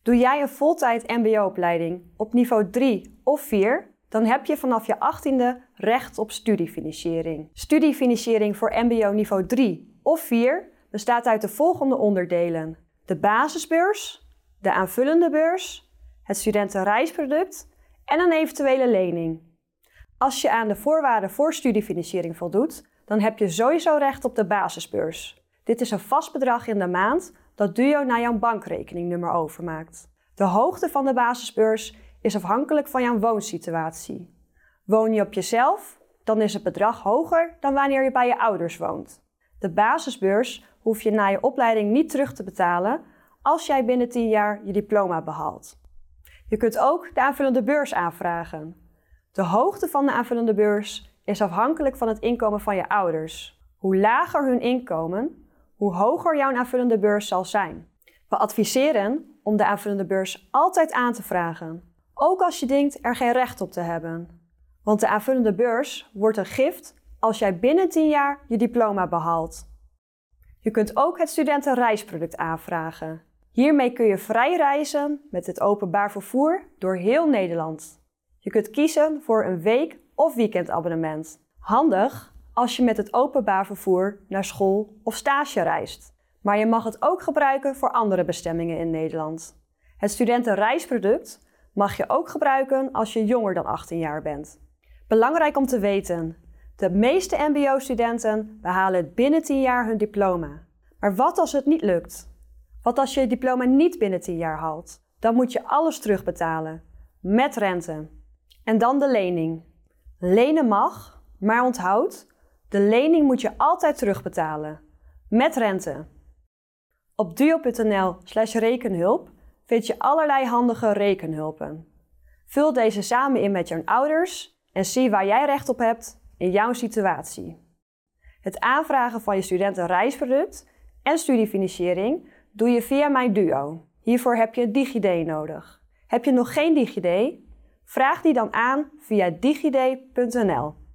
Doe jij een voltijd mbo-opleiding op niveau 3 of 4, dan heb je vanaf je 18e recht op studiefinanciering. Studiefinanciering voor mbo niveau 3 of 4 bestaat uit de volgende onderdelen: de basisbeurs, de aanvullende beurs, het studentenreisproduct en een eventuele lening. Als je aan de voorwaarden voor studiefinanciering voldoet, dan heb je sowieso recht op de basisbeurs. Dit is een vast bedrag in de maand dat DUO naar jouw bankrekeningnummer overmaakt. De hoogte van de basisbeurs is afhankelijk van jouw woonsituatie. Woon je op jezelf, dan is het bedrag hoger dan wanneer je bij je ouders woont. De basisbeurs hoef je na je opleiding niet terug te betalen als jij binnen 10 jaar je diploma behaalt. Je kunt ook de aanvullende beurs aanvragen. De hoogte van de aanvullende beurs is afhankelijk van het inkomen van je ouders. Hoe lager hun inkomen, hoe hoger jouw aanvullende beurs zal zijn. We adviseren om de aanvullende beurs altijd aan te vragen, ook als je denkt er geen recht op te hebben. Want de aanvullende beurs wordt een gift als jij binnen 10 jaar je diploma behaalt. Je kunt ook het studentenreisproduct aanvragen. Hiermee kun je vrij reizen met het openbaar vervoer door heel Nederland. Je kunt kiezen voor een week- of weekendabonnement. Handig als je met het openbaar vervoer naar school of stage reist. Maar je mag het ook gebruiken voor andere bestemmingen in Nederland. Het studentenreisproduct mag je ook gebruiken als je jonger dan 18 jaar bent. Belangrijk om te weten: de meeste mbo-studenten behalen binnen 10 jaar hun diploma. Maar wat als het niet lukt? Wat als je je diploma niet binnen 10 jaar haalt? Dan moet je alles terugbetalen, met rente. En dan de lening. Lenen mag, maar onthoud, de lening moet je altijd terugbetalen, met rente. Op duo.nl/rekenhulp vind je allerlei handige rekenhulpen. Vul deze samen in met jouw ouders en zie waar jij recht op hebt in jouw situatie. Het aanvragen van je studentenreisproduct en studiefinanciering doe je via Mijn Duo. Hiervoor heb je een DigiD nodig. Heb je nog geen DigiD? Vraag die dan aan via digid.nl.